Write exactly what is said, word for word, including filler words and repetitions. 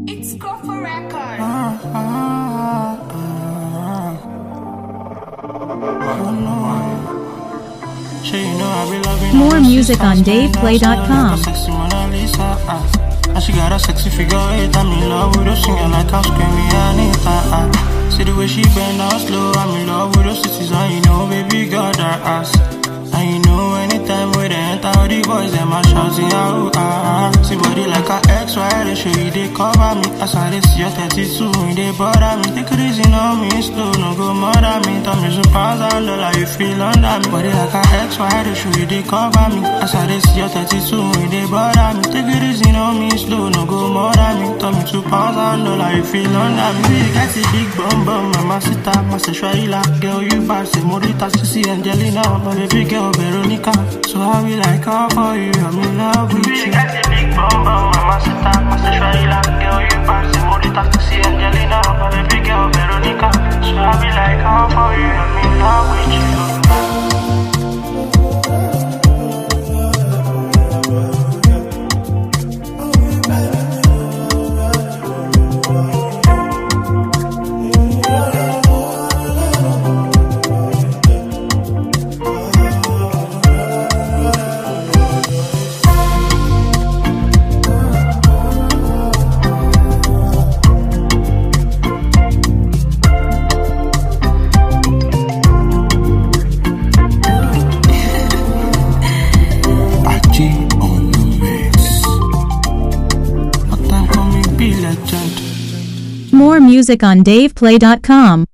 It's go for record. Ah, ah, ah, ah. Oh, no. Sure, you know I be loving More all the music on sisters, dave play dot com. like a sexy Mona Lisa, ah. And she got a sexy figure eight. I'm in love with her, singing like I'm screaming Anita, ah. See the way she bend down slow. I'm in love with her cities, and you know, baby, got her ass. And you know, anytime we enter, all the boys, them are shouting out, ah, ah. See body like a X Y, they show you, they cover me. As I see your thirty-two, they bother me. Take it easy on me, slow, no go murder me. Tell me some pounds and dollar, you feel under me. Body like a X Y, they show you, they cover me. As I see your thirty-two, they bother me. Take it easy on me, slow, no go murder me. Tell me two pounds and dollar, you feel under me. We got a big bum bum, mama sita, my sexualila. Girl, you pass it, Morita, Sissy, Angelina, but baby girl, Veronica. So how we like all for you, I'm in love with you. We got a big bum bum, mama sita, my sexualila. Girl, you pass it, Morita, Sissy, Angelina, but baby girl, Veronica. So how we like all for you, I'm in love with you. More music on dave play dot com.